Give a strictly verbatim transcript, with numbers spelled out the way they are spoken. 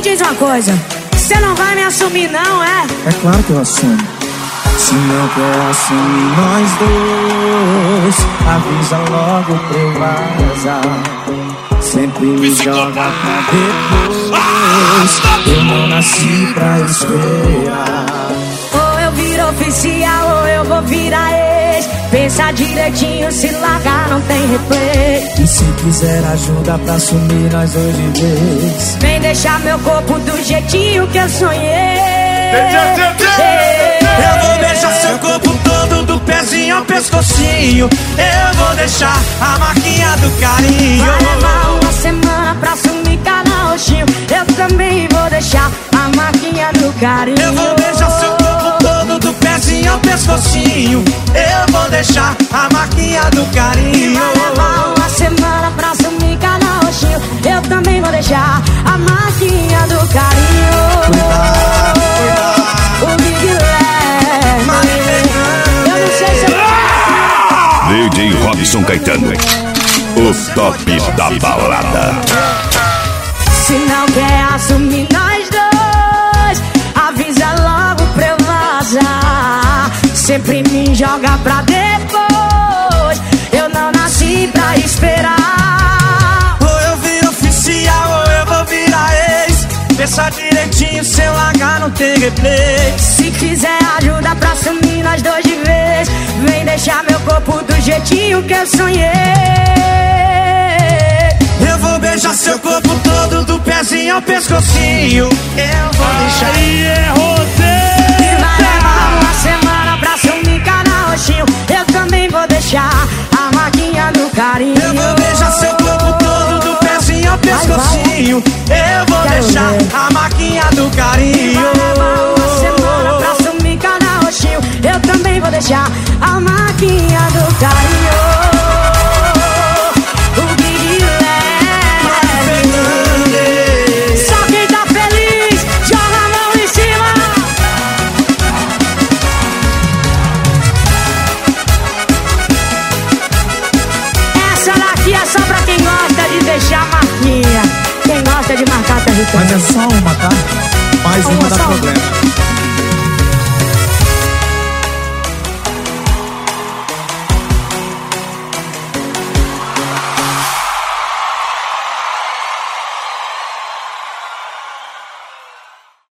diz uma coisa, você não vai me assumir não, é? É claro que eu assumo. Se não quer assumir nós dois, avisa logo pra eu vazar. Sempre me joga pra depois. Eu não nasci pra esperar. Ou eu viro oficial ou eu vou virar ex. Pensa direitinho, se largar não tem replay. E se quiser ajuda pra assumir nós dois de vez. Vem deixar meu corpo do jeitinho que eu sonhei. Eu vou deixar seu corpo todo, do pezinho ao pescocinho. Eu vou deixar a marquinha do carinho. Vai levar uma semana pra sumir cada roxinho. Eu também vou deixar a marquinha do carinho. Eu vou deixar seu corpo todo, do pezinho ao pescocinho. Eu vou deixar a marquinha do carinho. Vai levar uma semana pra sumir cada roxinho. Eu também vou deixar a marquinha do carinho. Cuidado, cuidado. O Big Lé. Eu não sei se eu... D J Robson Caetano, o top da balada. Se não quer assumir nós dois, avisa logo pra eu vazar. Sempre me joga pra depois. Eu não nasci pra esperar. Ou eu viro oficial ou eu vou virar ex. Pensa direitinho, se eu largar não tem replay. Se quiser ajuda pra sumir nós dois de vez. Vem deixar meu corpo do jeitinho que eu sonhei. Eu vou beijar seu corpo todo, do pezinho ao pescocinho. Eu vou deixar. Aí é rodeio. E vai levar uma semana pra sumir cada roxinho. Eu também vou deixar a marquinha do carinho. Eu vou beijar seu corpo todo, do pezinho ao pescocinho. Eu vou Quero deixar ver. a marquinha do carinho. Vai levar uma semana pra sumir cada roxinho. Eu também vou deixar a marquinha do carinho. O Big Lé. Só quem tá feliz, joga a mão em cima. Essa daqui é só pra quem gosta de deixar a marquinha. Quem gosta de marcar território. Mas é só uma, tá? Mais uma dá Só uma. problema.